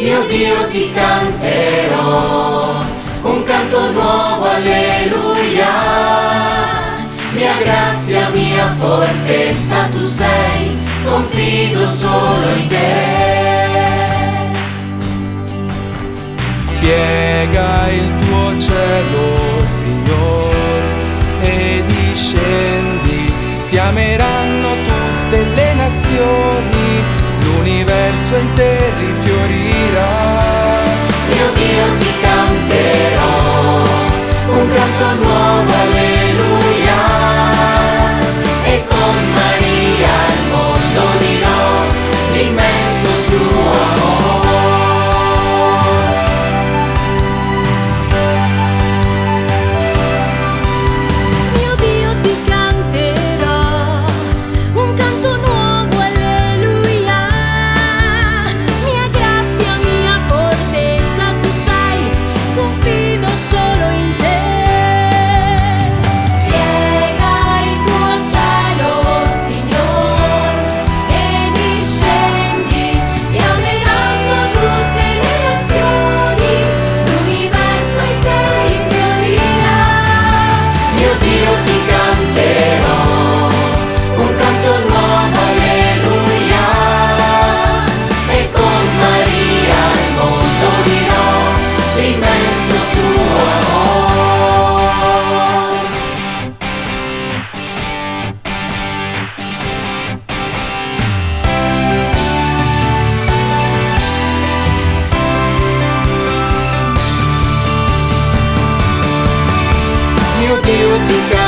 Mio Dio ti canterò un canto nuovo, alleluia. Mia grazia, mia fortezza tu sei, confido solo in te. Piega il tuo cielo, Signore, e discendi, ti ameranno tutte le nazioni, l'universo in te rifiorirà. Mio Dio ti canterò un canto nuovo, alleluia. E con Maria al mondo dirò l'immenso tuo amore. Mio Dio ti canterò un canto nuovo, alleluia. Mia grazia, mia fortezza tu sei, confido solo in te. Piega il tuo cielo, Signore, e discendi, ti ameranno tutte le nazioni, l'universo in te rifiorirà. Mio Dio ti canterò un canto nuovo, alleluia. E con Maria al mondo dirò l'immenso tuo amore. Mio Dio ti